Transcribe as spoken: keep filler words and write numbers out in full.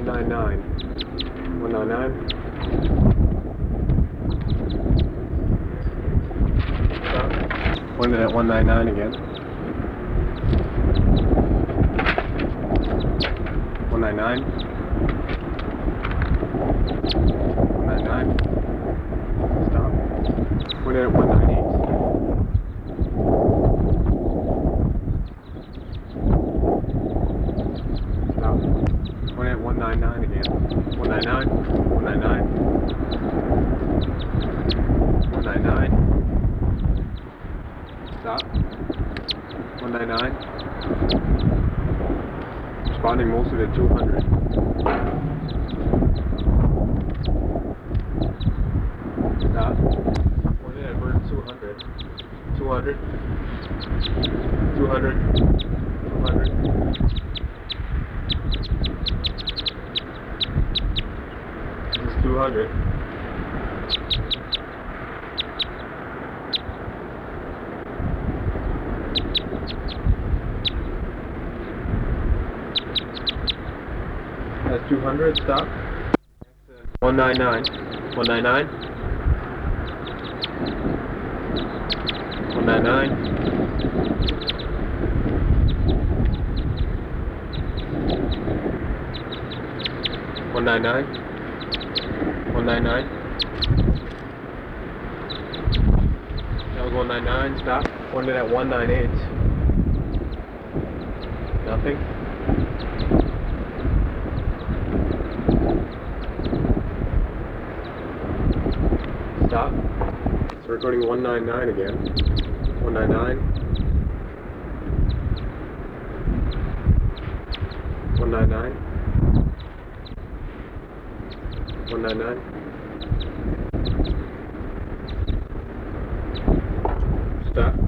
nine nine. one nine nine. Stop. One at one nine nine again. one nine nine. one nine nine. Stop. One at one nine eight. Stop. One at one nine nine again. one nine nine. one nine nine. one nine nine. Stop. one nine nine. Responding mostly to two hundred. Stop. One at bird two hundred. two hundred. two hundred. two hundred. This is two hundred. That's two hundred, stop. one nine nine. one nine nine. one nine nine. one nine nine. one nine nine. That was one nine nine, stop. One at one nine eight. Nothing. Stop. It's recording one nine nine again. one nine nine. one nine nine. one nine nine. Stop.